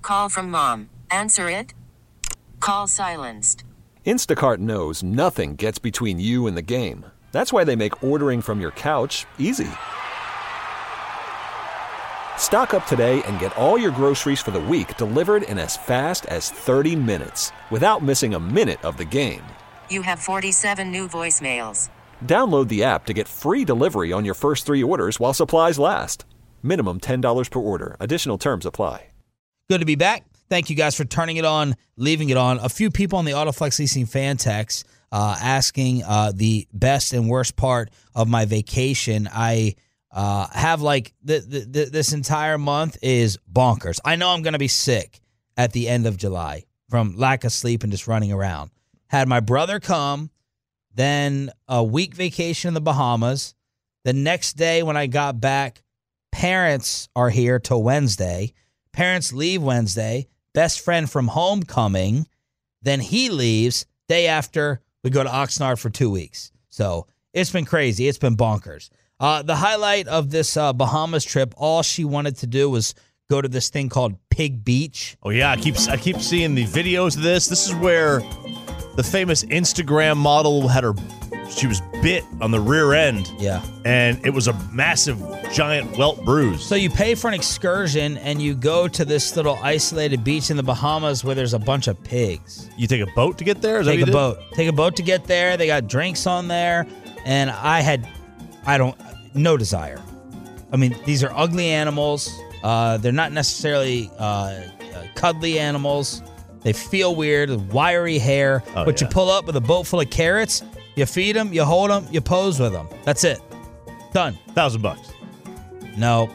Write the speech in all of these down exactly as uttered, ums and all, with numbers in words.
call from mom. Answer it. Call silenced. Instacart knows nothing gets between you and the game. That's why they make ordering from your couch easy. Stock up today and get all your groceries for the week delivered in as fast as thirty minutes without missing a minute of the game. You have forty-seven new voicemails. Download the app to get free delivery on your first three orders while supplies last. Minimum ten dollars per order. Additional terms apply. Good to be back. Thank you guys for turning it on, leaving it on. A few people on the Autoflex Leasing fan text uh, asking uh, the best and worst part of my vacation. I uh, have like the, the, the, this entire month is bonkers. I know I'm going to be sick at the end of July from lack of sleep and just running around. Had my brother come, then a week vacation in the Bahamas. The next day when I got back, parents are here till Wednesday. Parents leave Wednesday. Best friend from homecoming. Then he leaves. Day after, we go to Oxnard for two weeks. So it's been crazy. It's been bonkers. Uh, the highlight of this uh, Bahamas trip, all she wanted to do was go to this thing called Pig Beach. Oh, yeah. I keep, I keep seeing the videos of this. This is where the famous Instagram model had her, she was bit on the rear end. Yeah. And it was a massive, giant welt bruise. So you pay for an excursion and you go to this little isolated beach in the Bahamas where there's a bunch of pigs. You take a boat to get there? Is Take that a what you boat. Take a boat to get there. They got drinks on there. And I had, I don't, no desire. I mean, these are ugly animals. Uh, they're not necessarily uh, uh, cuddly animals. They feel weird, wiry hair. Oh, but yeah. you pull up with a boat full of carrots. You feed them, you hold them, you pose with them. That's it. Done. Thousand bucks. No.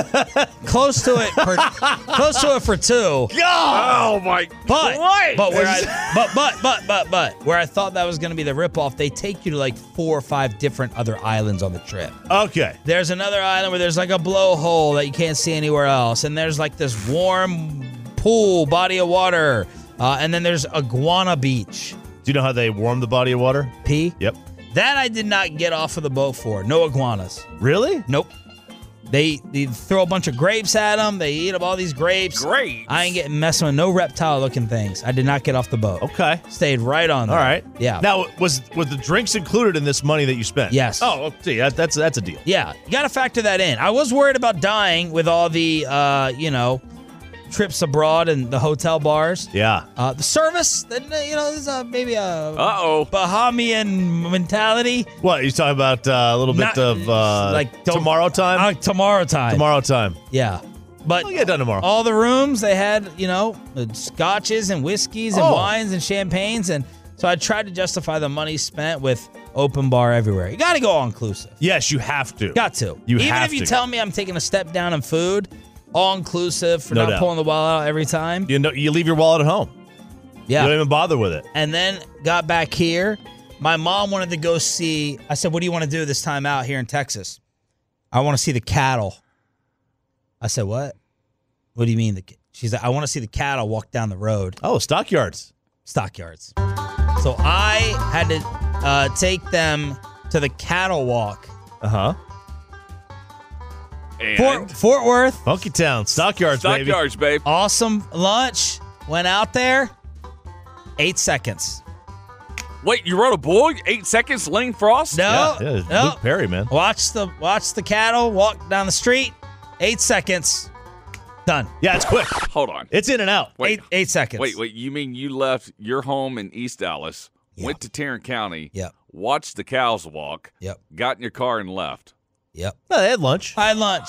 Close to it. For, close to it for two. God! Oh my! But what? but where I but but but but but where I thought that was going to be the ripoff, they take you to like four or five different other islands on the trip. Okay. There's another island where there's like a blowhole that you can't see anywhere else, and there's like this warm pool, body of water, uh, and then there's Iguana Beach. Do you know how they warm the body of water? Pee? Yep. That I did not get off of the boat for. No iguanas. Really? Nope. They they throw a bunch of grapes at them. They eat up all these grapes. Grapes? I ain't getting messing with no reptile-looking things. I did not get off the boat. Okay. Stayed right on there. All right. Yeah. Now, was was the drinks included in this money that you spent? Yes. Oh, see, that, that's that's a deal. Yeah, you got to factor that in. I was worried about dying with all the, uh, you know, trips abroad and the hotel bars. Yeah. Uh, the service, the, you know, there's a, maybe a Uh-oh. Bahamian mentality. What, you talking about uh, a little bit Not- of uh, like don't- tomorrow time? Uh, tomorrow time. tomorrow time. Yeah. But I'll get done tomorrow. all the rooms, they had, you know, scotches and whiskeys and Oh. wines and champagnes. And so I tried to justify the money spent with open bar everywhere. You got to go all-inclusive. Yes, you have to. Got to. You Even have if you to. tell me I'm taking a step down in food, all-inclusive for No not doubt. pulling the wallet out every time. You know, you leave your wallet at home. Yeah. You don't even bother with it. And then got back here. My mom wanted to go see, I said, what do you want to do this time out here in Texas? I want to see the cattle. I said, what? What do you mean? The, she's like, I want to see the cattle walk down the road. Oh, stockyards. Stockyards. So I had to uh, take them to the cattle walk. Uh-huh. And Fort, Fort Worth. Funky Town. Stockyards, baby. Stockyards, babe. Awesome lunch. Went out there. Eight seconds. Wait, you rode a bull? Eight seconds, Lane Frost? No. Yeah, yeah, no. Luke Perry, man. Watch the watch the cattle walk down the street. Eight seconds. Done. Yeah, it's quick. Hold on. It's in and out. Wait. Eight eight seconds. Wait, wait. You mean you left your home in East Dallas, Yeah. went to Tarrant County, Yep. watched the cows walk, Yep. got in your car and left? Yep. No, they had lunch. I had lunch.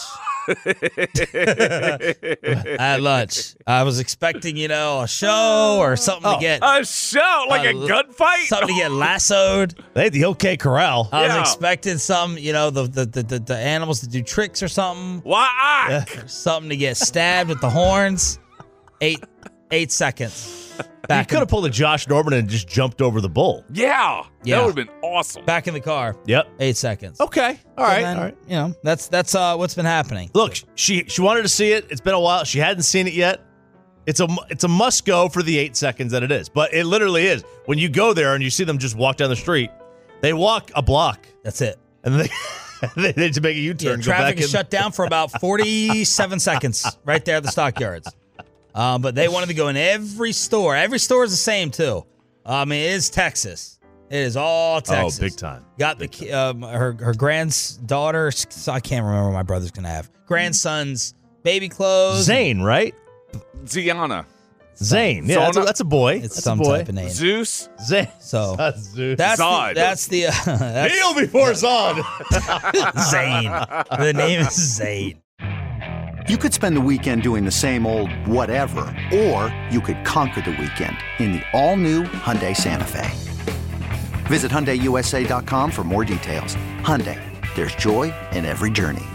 I had lunch. I was expecting, you know, a show or something Oh. to get A show? Like Uh, a gunfight? something to get lassoed. They had the OK Corral. I was Yeah. expecting some, you know, the the, the the the animals to do tricks or something. Why? Something to get stabbed with the horns. Eight eight seconds. You Back could in, have pulled a Josh Norman and just jumped over the bull. Yeah. Yeah. That would have been awesome. back in the car. Yep. Eight seconds. Okay. All So right. then, all right. You know, that's that's uh, what's been happening. Look, she she wanted to see it. It's been a while. She hadn't seen it yet. It's a it's a must go for the eight seconds that it is. But it literally is. When you go there and you see them just walk down the street, they walk a block That's it. and then they they just make a U-turn. Yeah, go traffic back is in. shut down for about forty-seven seconds right there at the stockyards. Um, but they wanted to go in every store. Every store is the same, too. I mean, it is Texas. It is all Texas. Oh, big time. Got big the um, her her granddaughter. I can't remember what my brother's gonna have. Grandson's baby clothes. Zane, right? Ziana. Zane. Yeah, that's a, that's a boy. It's that's some a boy. type of name. Zeus. Zane. So That's Zeus. that's the, Zod. that's the uh, that's Kneel before Zod. Zane. The name is Zane. You could spend the weekend doing the same old whatever, or you could conquer the weekend in the all-new Hyundai Santa Fe. Visit Hyundai U S A dot com for more details. Hyundai, there's joy in every journey.